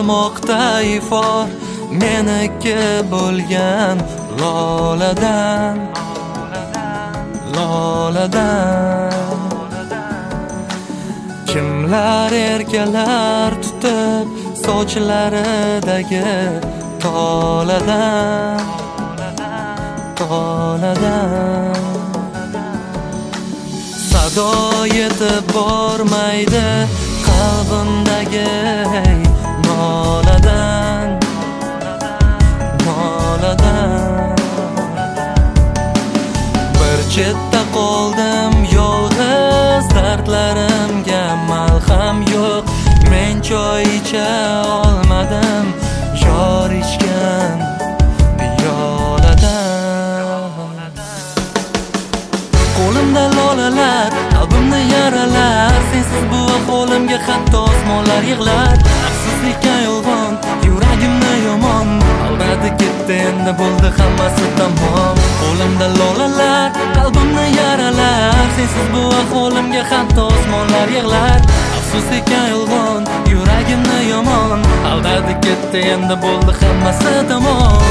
qolmoqda ifor meniki bo'lgan loladan kimlar erkalar tutib sochlaridagi toladan sado yetib bormaydi qalbimdagi noladan bir chetda qoldim yolg'iz dardlarimga malham yo'q men choy icha olmadim yor ichgan piyoladan qo'limda lolalar qalbimni yaralar sensiz bu ahvolimga hatto osmonlar yig'lar afsuslikka yolg'on yuragimni yomon aldadi ketdi endi bo'ldi hammasi tamom qo'limda lolalar qalbimni yaralar sensiz bu ahvolimga hatto osmonlar yig'lar afsuslikka yolg'on yuragimni yomon aldadi ketdi endi bo'ldi hammasi tamom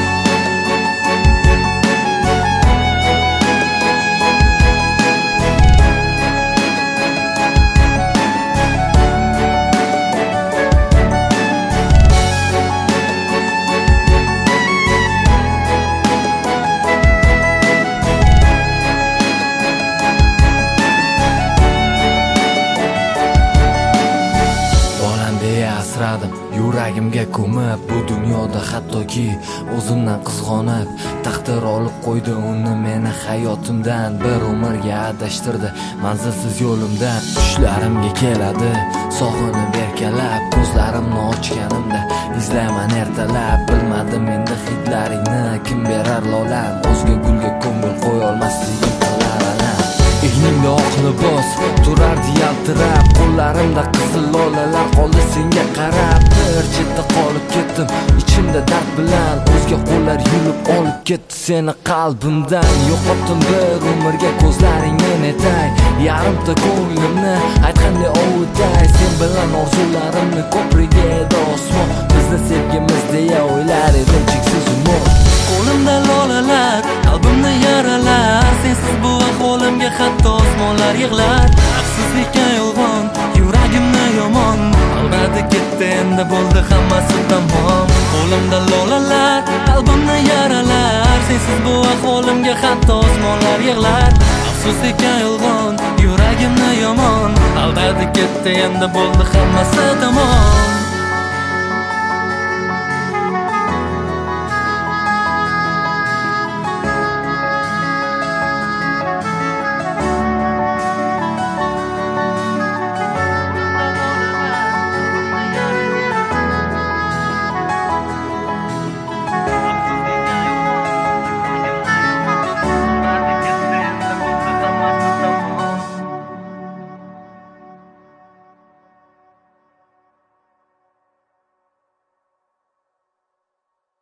yuragimga ko'mib bu dunyoda hattoki o'zimdan qizg'onib taqdir olib qo'ydi uni meni hayotimdan bir umrga adashtirdi manzilsiz yo'limdan tushlarimga keladi sog'inib erkalab ko'zlarimni ochganimda izlayman ertalab bilmadim endi hidlaringni kim berar lolam o'zga gulga ko'ngil qo'yolmasligim qilar alam egnimda oq libos turardi yaltirab qo'llarimda qizil lolalar qoldi senga qarab bir chetda qolib ketdim ichimda dard bilan o'zga qo'llar yulib olib ketdi seni qalbimdan yo'qotdim bir umrga ko'zlaringni netay yarimta ko'nglimni aytganda ovutay sen bilan orzularimni ko'prigi edi osmon bizni sevgimiz deya o'ylar edim cheksiz umr qo'limda lolalar qalbimni yaralar sensiz bu ahvolimga hatto osmonlar yig'lar afsuslikka yolg'on yuragimni yomon aldadi ketdi endi bo'ldi hammasi tamom qo'limda lolalar qalbimni yaralar sensiz bu ahvolimga hatto osmonlar yig'lar afsuslikka yolg'on yuragimni yomon aldadi ketdi endi bo'ldi hammasi tamom